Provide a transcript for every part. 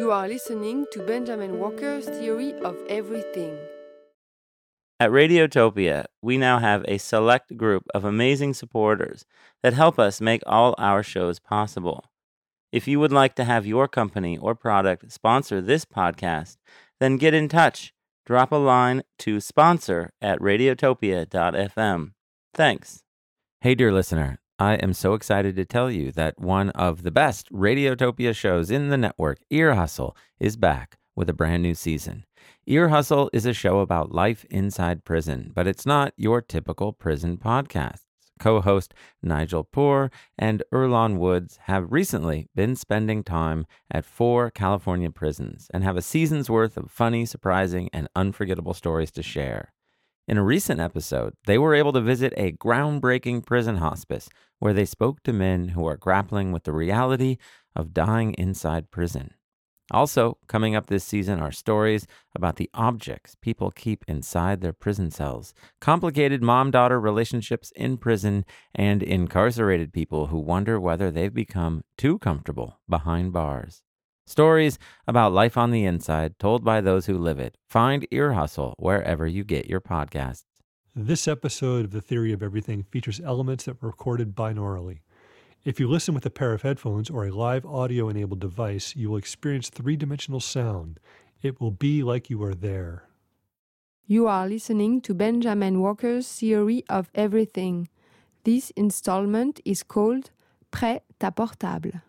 You are listening to Benjamin Walker's Theory of Everything. At Radiotopia, we now have a select group of amazing supporters that help us make all our shows possible. If you would like to have your company or product sponsor this podcast, then get in touch. Drop a line to sponsor@radiotopia.fm. Thanks. Hey, dear listener, I am so excited to tell you that one of the best Radiotopia shows in the network, Ear Hustle, is back with a brand new season. Ear Hustle is a show about life inside prison, but it's not your typical prison podcast. Co-host Nigel Poor and Earlonne Woods have recently been spending time at 4 California prisons and have a season's worth of funny, surprising, and unforgettable stories to share. In a recent episode, they were able to visit a groundbreaking prison hospice where they spoke to men who are grappling with the reality of dying inside prison. Also, coming up this season are stories about the objects people keep inside their prison cells, complicated mom-daughter relationships in prison, and incarcerated people who wonder whether they've become too comfortable behind bars. Stories about life on the inside told by those who live it. Find Ear Hustle wherever you get your podcasts. This episode of The Theory of Everything features elements that were recorded binaurally. If you listen with a pair of headphones or a live audio-enabled device, you will experience three-dimensional sound. It will be like you are there. You are listening to Benjamin Walker's Theory of Everything. This installment is called Prêt à portable.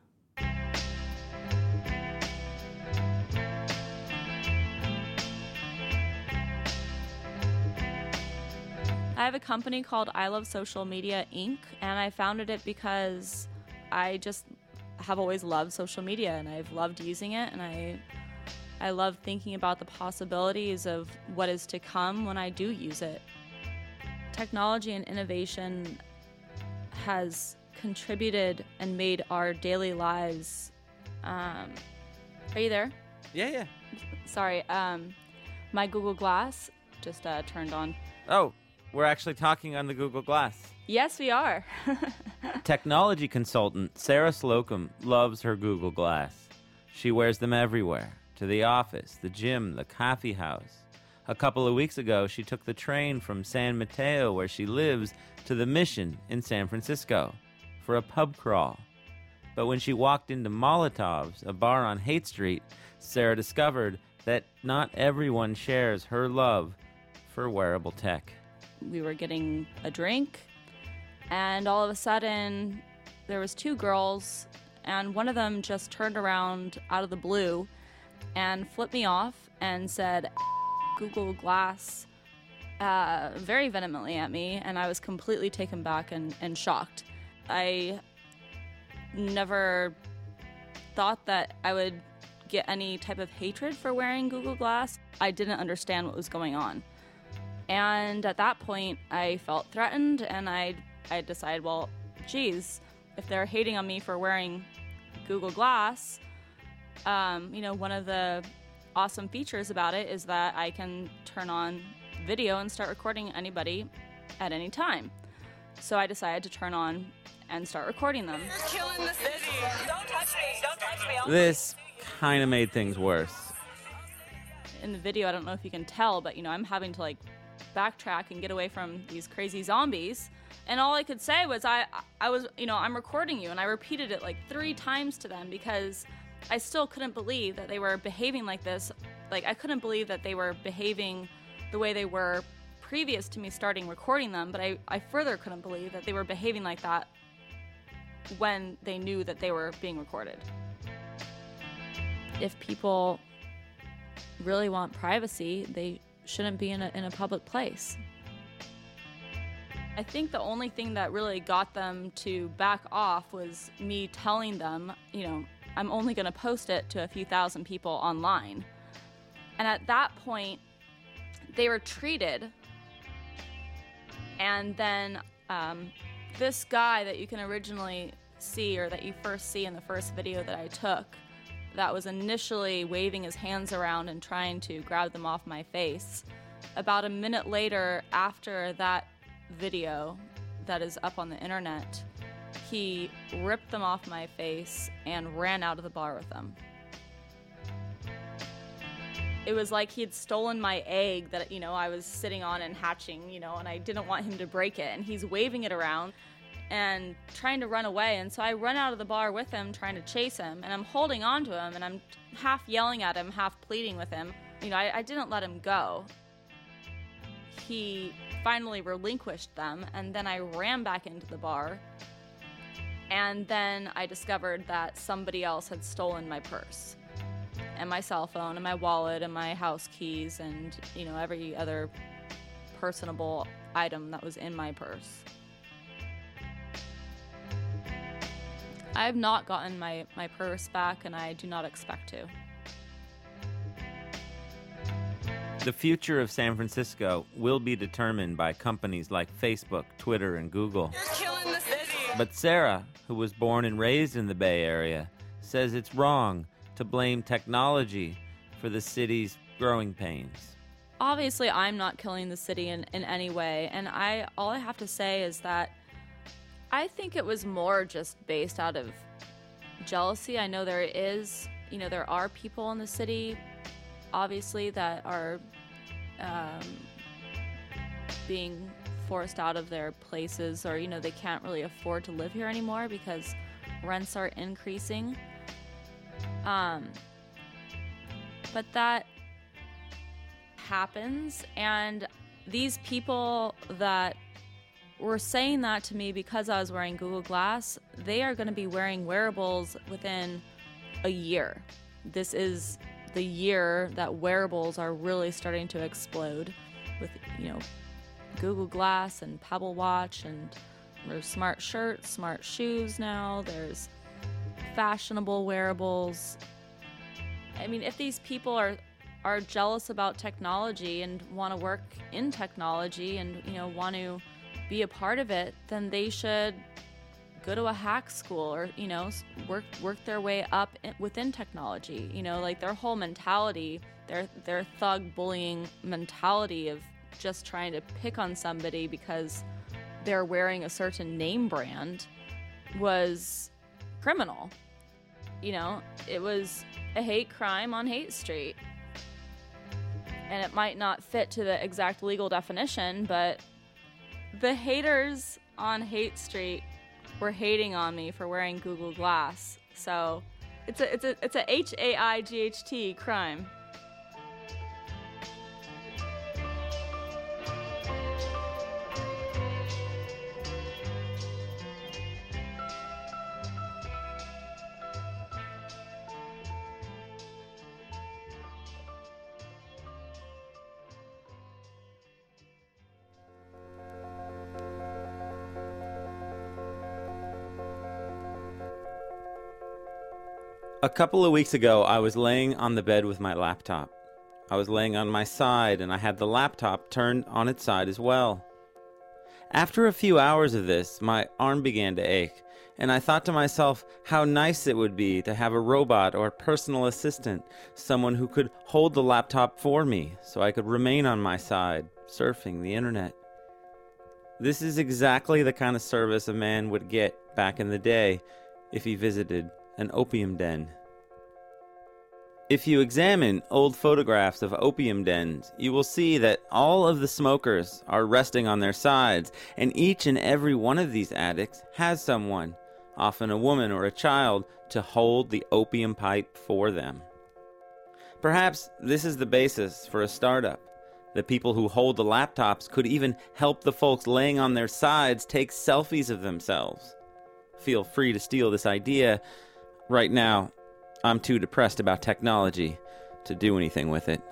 I have a company called I Love Social Media, Inc., and I founded it because I just have always loved social media, and I've loved using it, and I love thinking about the possibilities of what is to come when I do use it. Technology and innovation has contributed and made our daily lives... Are you there? Yeah. Sorry, my Google Glass just turned on. Oh, we're actually talking on the Google Glass. Yes, we are. Technology consultant Sarah Slocum loves her Google Glass. She wears them everywhere, to the office, the gym, the coffee house. A couple of weeks ago, she took the train from San Mateo, where she lives, to the Mission in San Francisco for a pub crawl. But when she walked into Molotov's, a bar on Haight Street, Sarah discovered that not everyone shares her love for wearable tech. We were getting a drink, and all of a sudden there was 2 girls, and one of them just turned around out of the blue and flipped me off and said Google Glass very vehemently at me, and I was completely taken back and shocked. I never thought that I would get any type of hatred for wearing Google Glass. I didn't understand what was going on. And at that point, I felt threatened, and I decided, well, geez, if they're hating on me for wearing Google Glass, one of the awesome features about it is that I can turn on video and start recording anybody at any time. So I decided to turn on and start recording them. You're killing the city. Don't touch me. Don't touch me. This kind of made things worse. In the video, I don't know if you can tell, but, I'm having to, backtrack and get away from these crazy zombies, and all I could say was I was I'm recording you, and I repeated it 3 times to them because I still couldn't believe that they were behaving like this. I couldn't believe that they were behaving the way they were previous to me starting recording them, but I further couldn't believe that they were behaving like that when they knew that they were being recorded. If people really want privacy, they shouldn't be in a public place. I think the only thing that really got them to back off was me telling them, I'm only going to post it to a few thousand people online. And at that point, they retreated. And then this guy that you can originally see, or that you first see in the first video that I took, that was initially waving his hands around and trying to grab them off my face. About a minute later, after that video that is up on the internet, he ripped them off my face and ran out of the bar with them. It was like he had stolen my egg that, I was sitting on and hatching, and I didn't want him to break it. And he's waving it around and trying to run away. And so I run out of the bar with him, trying to chase him. And I'm holding on to him, and I'm half yelling at him, half pleading with him. I didn't let him go. He finally relinquished them, and then I ran back into the bar. And then I discovered that somebody else had stolen my purse and my cell phone and my wallet and my house keys and, every other personable item that was in my purse. I have not gotten my purse back, and I do not expect to. The future of San Francisco will be determined by companies like Facebook, Twitter, and Google. You're killing the city. But Sarah, who was born and raised in the Bay Area, says it's wrong to blame technology for the city's growing pains. Obviously, I'm not killing the city in any way, and all I have to say is that I think it was more just based out of jealousy. I know there are people in the city, obviously, that are being forced out of their places, or, they can't really afford to live here anymore because rents are increasing. But that happens, and these people that were saying that to me because I was wearing Google Glass, they are going to be wearing wearables within a year. This is the year that wearables are really starting to explode with, Google Glass and Pebble Watch, and there's smart shirts, smart shoes now, there's fashionable wearables. I mean, if these people are jealous about technology and want to work in technology and, want to be a part of it, then they should go to a hack school or, work their way up within technology. Like their whole mentality, their thug bullying mentality of just trying to pick on somebody because they're wearing a certain name brand was criminal. It was a hate crime on Hate Street. And it might not fit to the exact legal definition, but the haters on Hate Street were hating on me for wearing Google Glass. So it's a HAIGHT crime. A couple of weeks ago, I was laying on the bed with my laptop. I was laying on my side, and I had the laptop turned on its side as well. After a few hours of this, my arm began to ache, and I thought to myself how nice it would be to have a robot or personal assistant, someone who could hold the laptop for me so I could remain on my side, surfing the internet. This is exactly the kind of service a man would get back in the day if he visited an opium den. If you examine old photographs of opium dens, you will see that all of the smokers are resting on their sides, and each and every one of these addicts has someone, often a woman or a child, to hold the opium pipe for them. Perhaps this is the basis for a startup. The people who hold the laptops could even help the folks laying on their sides take selfies of themselves. Feel free to steal this idea. Right now, I'm too depressed about technology to do anything with it.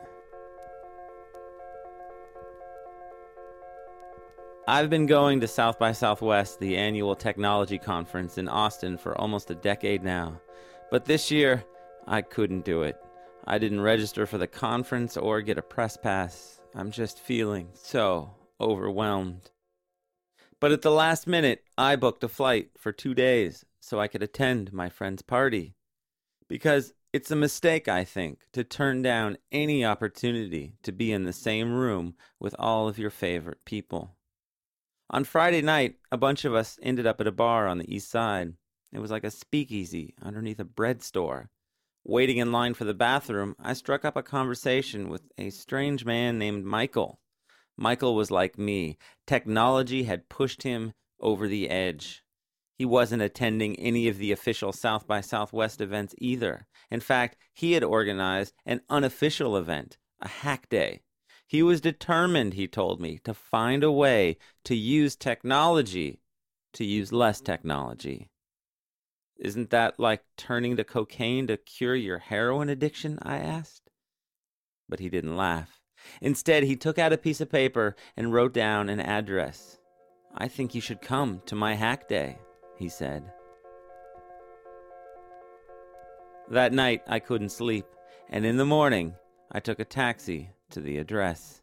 I've been going to South by Southwest, the annual technology conference in Austin, for almost a decade now. But this year, I couldn't do it. I didn't register for the conference or get a press pass. I'm just feeling so overwhelmed. But at the last minute, I booked a flight for 2 days so I could attend my friend's party. Because it's a mistake, I think, to turn down any opportunity to be in the same room with all of your favorite people. On Friday night, a bunch of us ended up at a bar on the east side. It was like a speakeasy underneath a bread store. Waiting in line for the bathroom, I struck up a conversation with a strange man named Michael. Michael was like me. Technology had pushed him over the edge. He wasn't attending any of the official South by Southwest events either. In fact, he had organized an unofficial event, a hack day. He was determined, he told me, to find a way to use technology, to use less technology. Isn't that like turning to cocaine to cure your heroin addiction? I asked. But he didn't laugh. Instead, he took out a piece of paper and wrote down an address. I think you should come to my hack day, he said. That night, I couldn't sleep, and in the morning, I took a taxi to the address.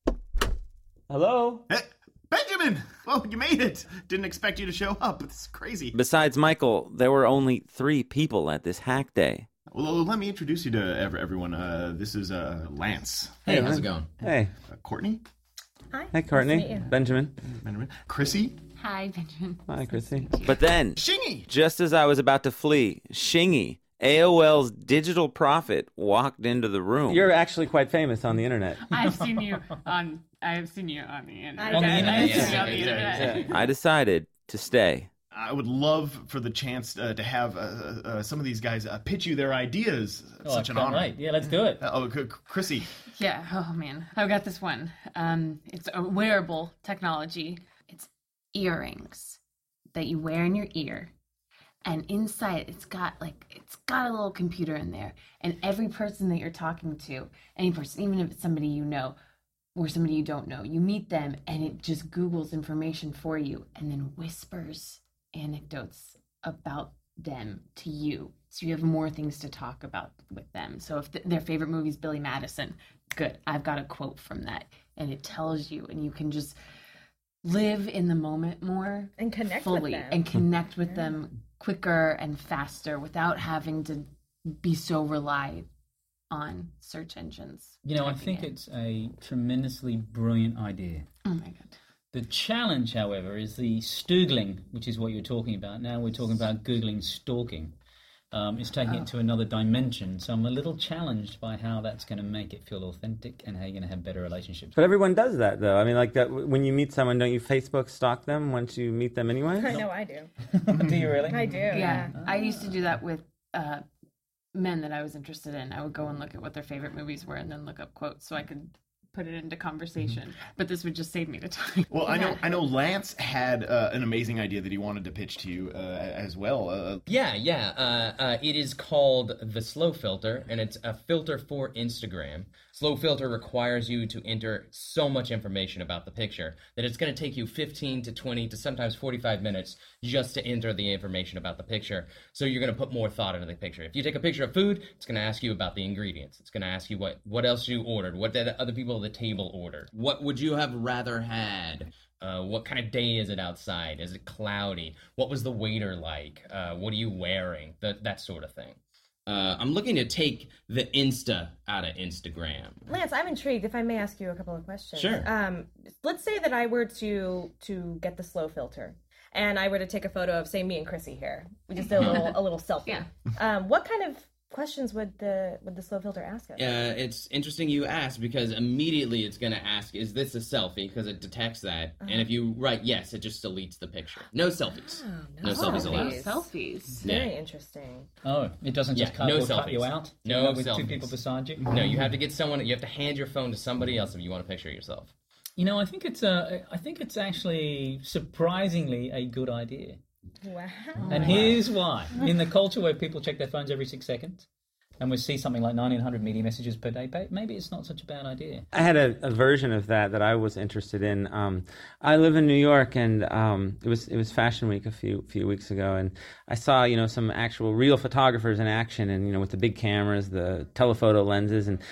Hello? Hey, Benjamin! Oh, you made it! Didn't expect you to show up. It's crazy. Besides Michael, there were only 3 people at this hack day. Well, let me introduce you to everyone. This is Lance. Hey, how's it going? Hey. Courtney. Hi. Hey, Courtney. Nice to meet you. Benjamin. Chrissy. Hi, Benjamin. Hi, Chrissy. But then, Shingy. just as I was about to flee, Shingy, AOL's digital prophet, walked into the room. You're actually quite famous on the internet. I've seen you on the internet. On the internet? I've seen you on the internet. I decided to stay. I would love for the chance to have some of these guys pitch you their ideas. Such an honor. Right. Yeah, let's do it. Chrissy. Yeah. Oh man, I've got this one. It's a wearable technology. It's earrings that you wear in your ear, and inside it's got a little computer in there, and every person that you're talking to, any person, even if it's somebody you know or somebody you don't know, you meet them, and it just Googles information for you, and then whispers anecdotes about them to you, so you have more things to talk about with them. So if their favorite movie is Billy Madison, good, I've got a quote from that, and it tells you, and you can just live in the moment more And connect fully with them. and connect with them quicker and faster without having to be so relied on search engines. You know, I typing think in. it's a tremendously brilliant idea. Oh my god. The challenge, however, is the stoogling, which is what you're talking about. Now we're talking about Googling stalking. It's taking it to another dimension. So I'm a little challenged by how that's going to make it feel authentic and how you're going to have better relationships. But everyone does that, though. I mean, like that when you meet someone, don't you Facebook stalk them once you meet them anyway? I know I do. Do you really? I do. Yeah. I used to do that with men that I was interested in. I would go and look at what their favorite movies were and then look up quotes so I could put it into conversation. But this would just save me the time. Well, I know Lance had an amazing idea that he wanted to pitch to you as well. It is called the Slow Filter, and it's a filter for Instagram. Slow Filter requires you to enter so much information about the picture that it's going to take you 15 to 20 to sometimes 45 minutes just to enter the information about the picture. So you're going to put more thought into the picture. If you take a picture of food, it's going to ask you about the ingredients. It's going to ask you what else you ordered, what did other people at the table order. What would you have rather had? What kind of day is it outside? Is it cloudy? What was the waiter like? What are you wearing? That sort of thing. I'm looking to take the Insta out of Instagram. Lance, I'm intrigued. If I may ask you a couple of questions. Sure. Let's say that I were to get the slow filter, and I were to take a photo of, say, me and Chrissy here. We just did a little selfie. Yeah. What kind of questions would the slow filter ask us? It's interesting you ask, because immediately it's going to ask, is this a selfie? Because it detects that. And if you write yes, it just deletes the picture. No selfies. No selfies allowed. Selfies. Very interesting. Oh, it doesn't just cut you selfies. out? No with selfies. 2 people beside you? No, you have to get someone. You have to hand your phone to somebody else if you want a picture of yourself. You know, I think it's actually surprisingly a good idea. Wow. And here's why. In the culture where people check their phones every 6 seconds, and we see something like 1,900 media messages per day, maybe it's not such a bad idea. I had a version of that I was interested in. I live in New York, and it was Fashion Week a few weeks ago, and I saw some actual real photographers in action, and with the big cameras, the telephoto lenses, and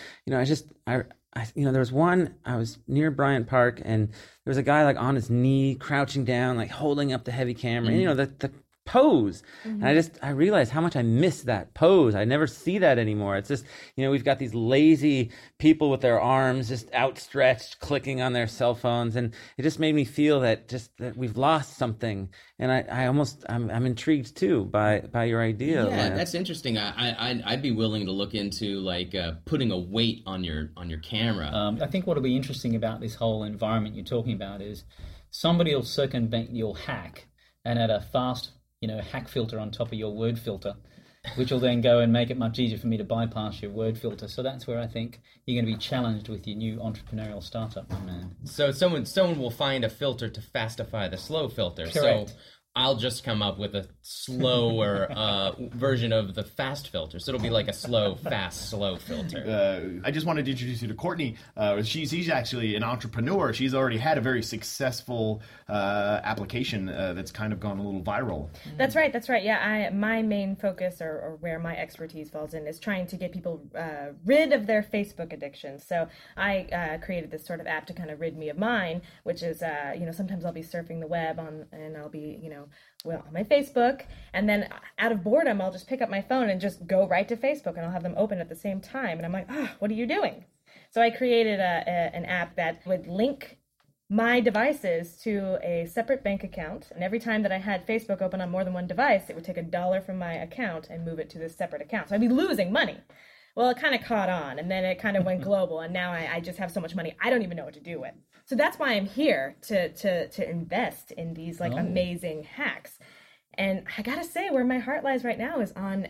I there was one. I was near Bryant Park, and there was a guy like on his knee, crouching down, like holding up the heavy camera. And the pose. And I realized how much I miss that pose. I never see that anymore. It's just, we've got these lazy people with their arms just outstretched, clicking on their cell phones. And it just made me feel that we've lost something. And I'm intrigued too by your idea. Yeah, Lance. that's interesting. I'd be willing to look into like putting a weight on your camera. I think what'll be interesting about this whole environment you're talking about is somebody will circumvent your hack and add a fast, hack filter on top of your word filter, which will then go and make it much easier for me to bypass your word filter. So that's where I think you're going to be challenged with your new entrepreneurial startup, my man. So someone will find a filter to fastify the slow filter. Correct. So I'll just come up with a slower version of the fast filter. So it'll be like a slow filter. I just wanted to introduce you to Courtney. She's actually an entrepreneur. She's already had a very successful application that's kind of gone a little viral. That's right. Yeah, my main focus or where my expertise falls in is trying to get people rid of their Facebook addiction. So I created this sort of app to kind of rid me of mine, which is, sometimes I'll be surfing the web and I'll be, on my Facebook, and then out of boredom, I'll just pick up my phone and just go right to Facebook, and I'll have them open at the same time. And I'm like, what are you doing? So I created an app that would link my devices to a separate bank account. And every time that I had Facebook open on more than one device, it would take $1 from my account and move it to this separate account. So I'd be losing money. Well, it kind of caught on, and then it kind of went global, and now I just have so much money, I don't even know what to do with. So that's why I'm here, to invest in these amazing hacks. And I gotta say, where my heart lies right now is on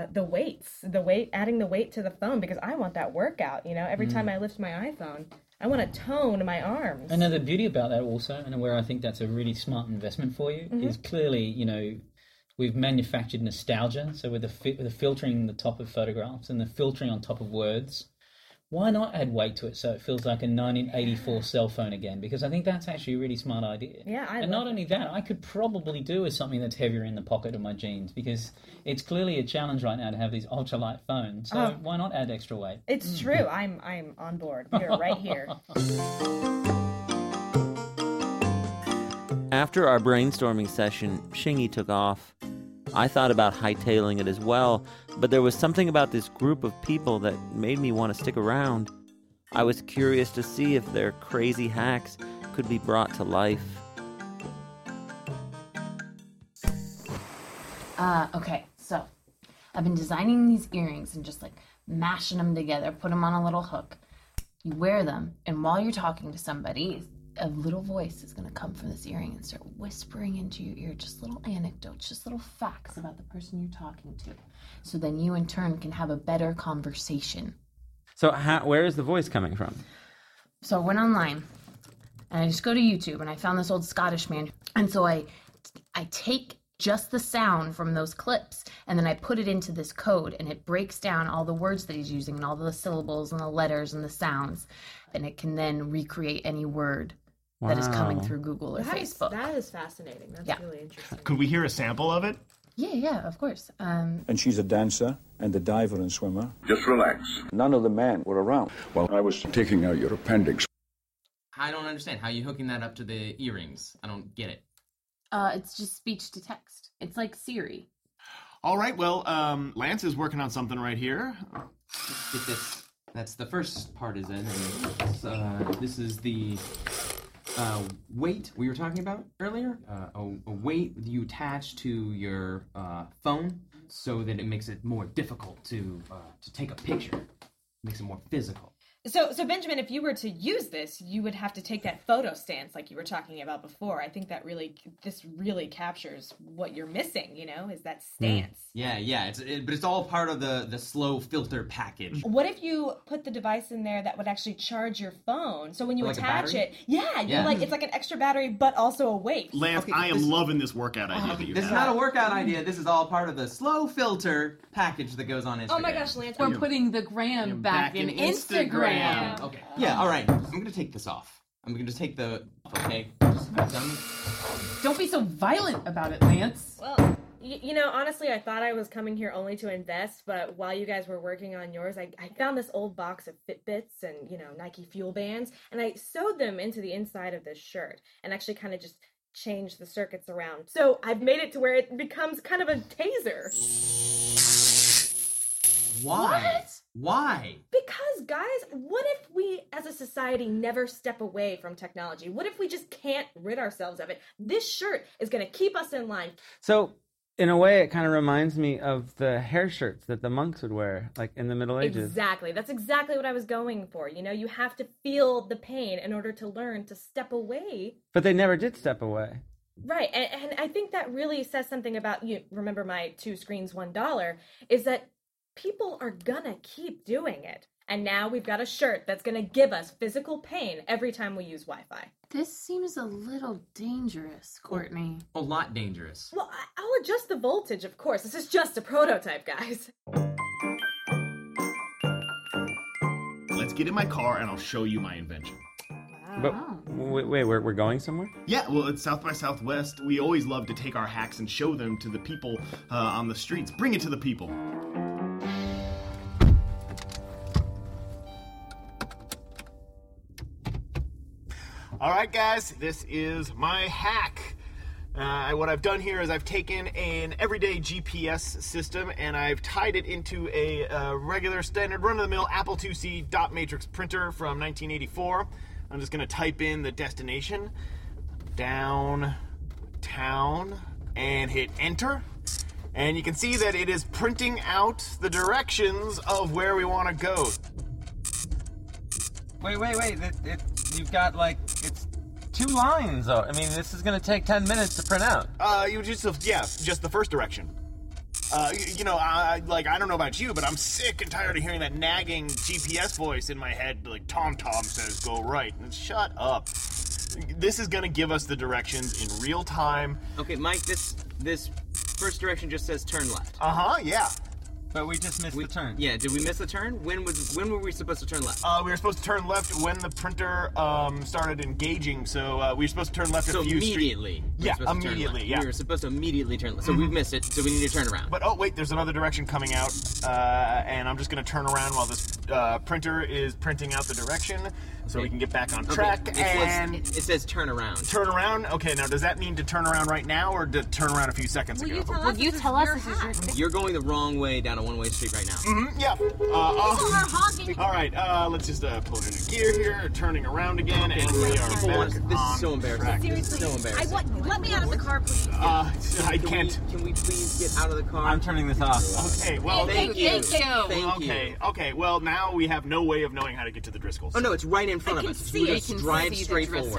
adding the weight to the phone, because I want that workout. Every time I lift my iPhone, I want to tone my arms. And the beauty about that also, and where I think that's a really smart investment for you, is clearly, we've manufactured nostalgia. So with the filtering the top of photographs and the filtering on top of words, why not add weight to it so it feels like a 1984 cell phone again? Because I think that's actually a really smart idea. Yeah, and not only that, I could probably do with something that's heavier in the pocket of my jeans, because it's clearly a challenge right now to have these ultralight phones. So why not add extra weight? It's true. I'm on board. We're right here. After our brainstorming session, Shingy took off. I thought about hightailing it as well, but there was something about this group of people that made me want to stick around. I was curious to see if their crazy hacks could be brought to life. Okay, so I've been designing these earrings and just mashing them together, put them on a little hook. You wear them, and while you're talking to somebody, a little voice is going to come from this earring and start whispering into your ear just little anecdotes, just little facts about the person you're talking to. So then you, in turn, can have a better conversation. So where is the voice coming from? So I went online, and I just go to YouTube, and I found this old Scottish man. And so I take just the sound from those clips, and then I put it into this code, and it breaks down all the words that he's using and all the syllables and the letters and the sounds, and it can then recreate any word that is coming through Google or Facebook. That is fascinating. That's really interesting. Could we hear a sample of it? Yeah, of course. And she's a dancer and a diver and swimmer. Just relax. None of the men were around while I was taking out your appendix. I don't understand. How are you hooking that up to the earrings? I don't get it. It's just speech to text. It's like Siri. All right, well, Lance is working on something right here. Let's get this. That's the first part is in. And this is the weight we were talking about earlier. A weight you attach to your phone so that it makes it more difficult to take a picture. Makes it more physical. So Benjamin, if you were to use this, you would have to take that photo stance like you were talking about before. I think that this really captures what you're missing, is that stance. Yeah, but it's all part of the slow filter package. What if you put the device in there that would actually charge your phone? So when you attach it, it's like an extra battery, but also a weight. Lance, okay, I am loving this workout idea that you have. This is not a workout idea. This is all part of the slow filter package that goes on Instagram. Oh my gosh, Lance. We're putting the gram back in Instagram. Okay. Yeah, all right. I'm going to take this off. I'm going to take the... Okay. Don't be so violent about it, Lance. Well, honestly, I thought I was coming here only to invest, but while you guys were working on yours, I found this old box of Fitbits and, Nike Fuel Bands, and I sewed them into the inside of this shirt and actually kind of just change the circuits around. So I've made it to where it becomes kind of a taser. Why? What? Why? Because, guys, what if we as a society never step away from technology? What if we just can't rid ourselves of it? This shirt is going to keep us in line. So, in a way, it kind of reminds me of the hair shirts that the monks would wear, like in the Middle Ages. Exactly. That's exactly what I was going for. You know, you have to feel the pain in order to learn to step away. But they never did step away. Right. And I think that really says something about, you remember my 2 screens, $1, is that people are gonna keep doing it. And now we've got a shirt that's gonna give us physical pain every time we use Wi-Fi. This seems a little dangerous, Courtney. A lot dangerous. Well, I'll adjust the voltage, of course. This is just a prototype, guys. Let's get in my car and I'll show you my invention. But wait, we're going somewhere? Yeah, well, it's South by Southwest. We always love to take our hacks and show them to the people on the streets. Bring it to the people. All right, guys, this is my hack. What I've done here is I've taken an everyday GPS system and I've tied it into a regular standard run-of-the-mill Apple IIc dot matrix printer from 1984. I'm just gonna type in the destination, downtown, and hit enter. And you can see that it is printing out the directions of where we want to go. Wait. You've got, like, it's 2 lines, though. I mean, this is going to take 10 minutes to print out. Just the first direction. I don't know about you, but I'm sick and tired of hearing that nagging GPS voice in my head, like TomTom says, go right. And shut up. This is going to give us the directions in real time. Okay, Mike, this first direction just says turn left. Yeah. But we just missed the turn. Yeah, did we miss the turn? When were we supposed to turn left? We were supposed to turn left when the printer started engaging, so we were supposed to turn left a few immediately. Yeah, immediately, yeah. We were supposed to immediately turn left, so we've missed it, so we need to turn around. But, wait, there's another direction coming out, and I'm just going to turn around while this printer is printing out the direction, so we can get back on track, It says turn around. Turn around? Okay, now does that mean to turn around right now, or to turn around a few seconds ago? Will you tell us this is your thing? You're going the wrong way down a one-way street right now. Yeah. All right, let's just put it in gear here, turning around again, and we are back. This is so embarrassing. Seriously, so embarrassing. let me out of the car, please. I can't. Can we please get out of the car? I'm turning this off. Okay, well, Thank you. Okay, well, now we have no way of knowing how to get to the Driscolls. Oh, no, it's right in front of us. We just drive straight forward.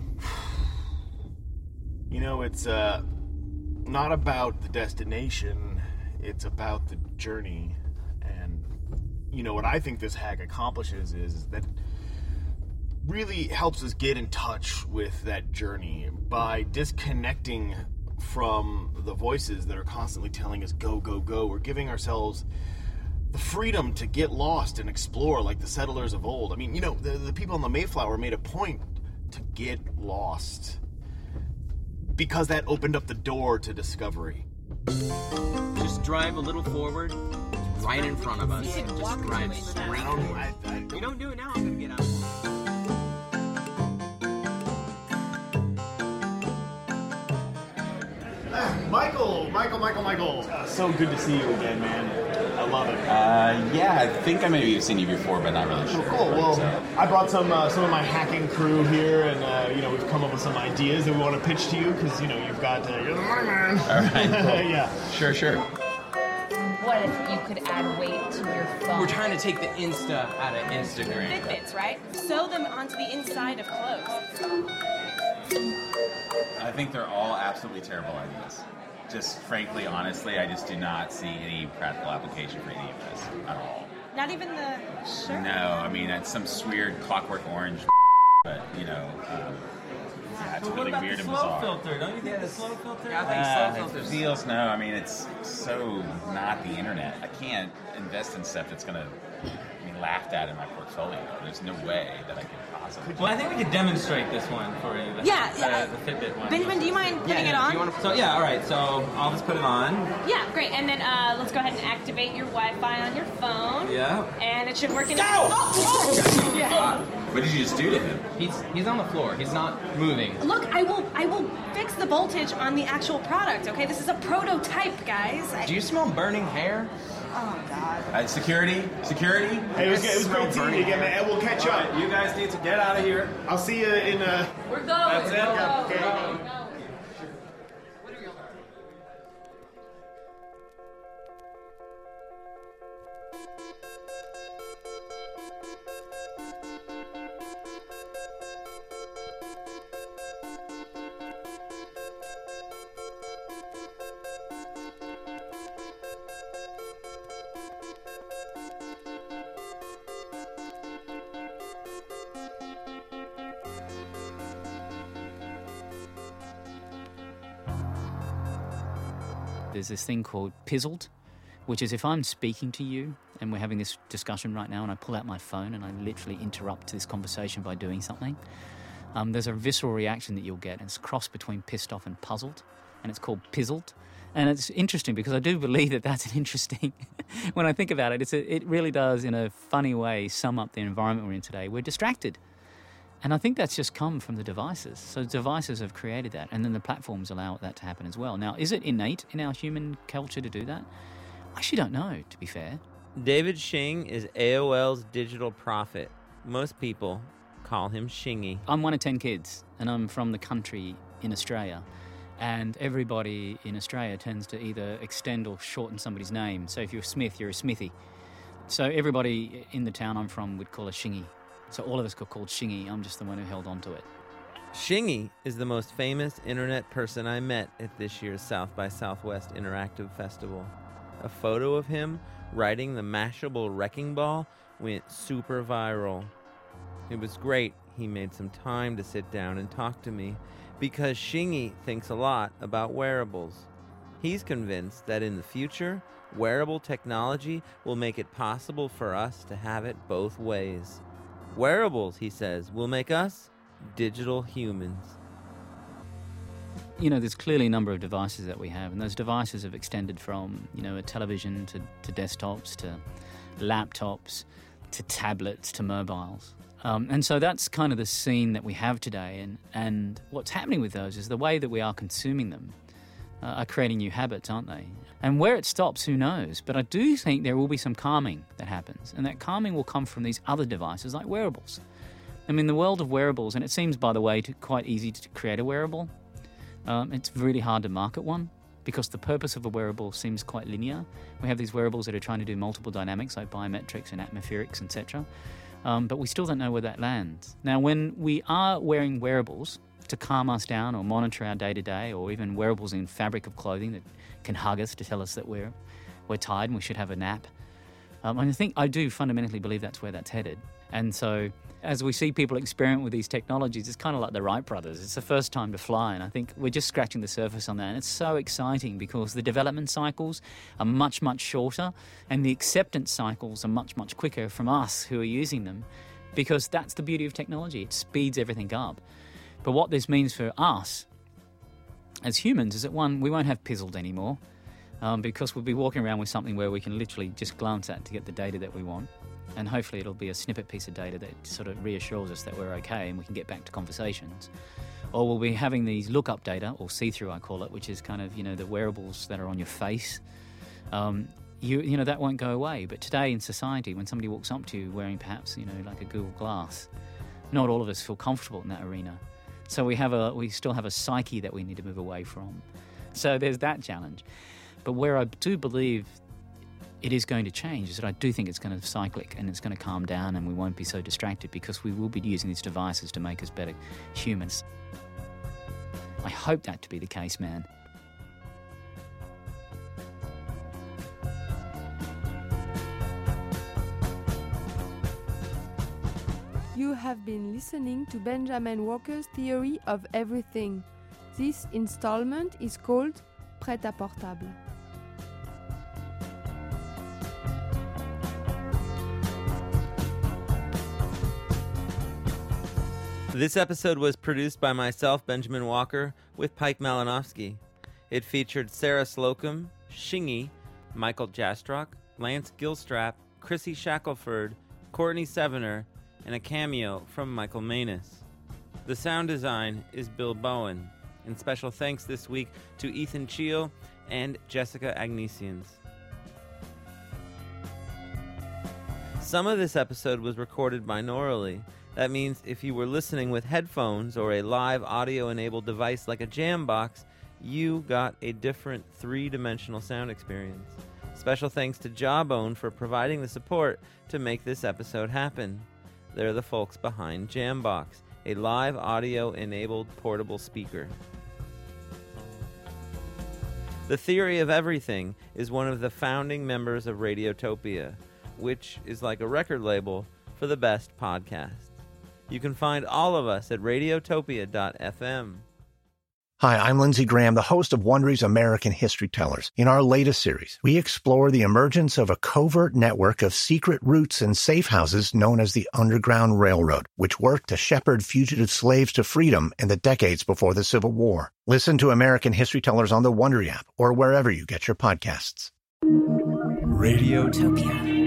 You know, it's not about the destination, it's about the journey. And, you know, what I think this hack accomplishes is that really helps us get in touch with that journey by disconnecting from the voices that are constantly telling us go, go, go. We're giving ourselves the freedom to get lost and explore like the settlers of old. I mean, you know, the people on the Mayflower made a point to get lost because that opened up the door to discovery. Just drive a little forward, right in front of us. Just drive straight forward. If you don't do it now, I'm going to get out. Michael. So good to see you again, man. I love it. Yeah, I think I maybe have seen you before, but not really sure. Cool. Well, I brought some of my hacking crew here, and we've come up with some ideas that we want to pitch to you because you're the money man. All right. Cool. Yeah. Sure. What if you could add weight to your phone? We're trying to take the Insta out of Instagram. Fitbits, right? Sew them onto the inside of clothes. I think they're all absolutely terrible ideas. Just frankly, honestly, I just do not see any practical application for any of this at all. Not even the shirt? No, I mean, it's some weird Clockwork Orange, but, yeah, it's really weird and bizarre. Filter? Don't you think the slow filter? Yeah, I think slow filters. I mean, it's so not the internet. I can't invest in stuff that's going to laughed at in my portfolio. There's no way that I could possibly. Well, I think we could demonstrate this one for you. The Fitbit one. Benjamin, do you mind putting it on? All right. So I'll just put it on. Yeah, great. And then let's go ahead and activate your Wi-Fi on your phone. Yeah. And it should work in. What did you just do to him? He's on the floor. He's not moving. Look, I will fix the voltage on the actual product. Okay, this is a prototype, guys. Do you smell burning hair? Oh God. Security. Hey, it was great seeing you again, man. We'll catch up. You guys need to get out of here. I'll see you in. We're going. That's it. Okay. There's this thing called Pizzled, which is if I'm speaking to you and we're having this discussion right now and I pull out my phone and I literally interrupt this conversation by doing something, there's a visceral reaction that you'll get. And it's a cross between pissed off and puzzled, and it's called Pizzled. And it's interesting because I do believe that that's an interesting, when I think about it, it really does in a funny way sum up the environment we're in today. We're distracted. And I think that's just come from the devices. So devices have created that, and then the platforms allow that to happen as well. Now, is it innate in our human culture to do that? I actually don't know, to be fair. David Shing is AOL's digital prophet. Most people call him Shingy. I'm one of 10 kids, and I'm from the country in Australia. And everybody in Australia tends to either extend or shorten somebody's name. So if you're a Smith, you're a Smithy. So everybody in the town I'm from would call us Shingy. So all of us got called Shingy. I'm just the one who held on to it. Shingy is the most famous internet person I met at this year's South by Southwest Interactive Festival. A photo of him riding the Mashable wrecking ball went super viral. It was great he made some time to sit down and talk to me because Shingy thinks a lot about wearables. He's convinced that in the future, wearable technology will make it possible for us to have it both ways. Wearables, he says, will make us digital humans. You know, there's clearly a number of devices that we have, and those devices have extended from, a television to desktops, to laptops, to tablets, to mobiles. And so that's kind of the scene that we have today, and what's happening with those is the way that we are consuming them are creating new habits, aren't they? And where it stops, who knows? But I do think there will be some calming that happens, and that calming will come from these other devices like wearables. I mean, the world of wearables, and it seems, by the way, quite easy to create a wearable. It's really hard to market one because the purpose of a wearable seems quite linear. We have these wearables that are trying to do multiple dynamics like biometrics and atmospherics, etc. But we still don't know where that lands. Now, when we are wearing wearables to calm us down or monitor our day-to-day, or even wearables in fabric of clothing that can hug us to tell us that we're tired and we should have a nap. I do fundamentally believe that's where that's headed. And so as we see people experiment with these technologies, it's kind of like the Wright brothers. It's the first time to fly, and I think we're just scratching the surface on that. And it's so exciting because the development cycles are much, much shorter, and the acceptance cycles are much, much quicker from us who are using them, because that's the beauty of technology. It speeds everything up. But what this means for us as humans is that, one, we won't have Pizzled anymore because we'll be walking around with something where we can literally just glance at to get the data that we want. And hopefully it'll be a snippet piece of data that sort of reassures us that we're okay and we can get back to conversations. Or we'll be having these lookup data, or see-through I call it, which is kind of, the wearables that are on your face. That won't go away. But today in society, when somebody walks up to you wearing perhaps, like a Google Glass, not all of us feel comfortable in that arena. So we still have a psyche that we need to move away from. So there's that challenge. But where I do believe it is going to change is that I do think it's going to cyclic and it's going to calm down and we won't be so distracted because we will be using these devices to make us better humans. I hope that to be the case, man. You have been listening to Benjamin Walker's Theory of Everything. This installment is called Prêt-à-portable. This episode was produced by myself, Benjamin Walker, with Pike Malinowski. It featured Sarah Slocum, Shingy, Michael Jastrock, Lance Gilstrap, Chrissy Shackelford, Courtney Sevener, and a cameo from Michael Manus. The sound design is Bill Bowen, and special thanks this week to Ethan Cheel and Jessica Agnesians. Some of this episode was recorded binaurally. That means if you were listening with headphones or a live audio-enabled device like a Jambox, you got a different three-dimensional sound experience. Special thanks to Jawbone for providing the support to make this episode happen. They're the folks behind Jambox, a live audio-enabled portable speaker. The Theory of Everything is one of the founding members of Radiotopia, which is like a record label for the best podcasts. You can find all of us at radiotopia.fm. Hi, I'm Lindsey Graham, the host of Wondery's American History Tellers. In our latest series, we explore the emergence of a covert network of secret routes and safe houses known as the Underground Railroad, which worked to shepherd fugitive slaves to freedom in the decades before the Civil War. Listen to American History Tellers on the Wondery app or wherever you get your podcasts. Radiotopia.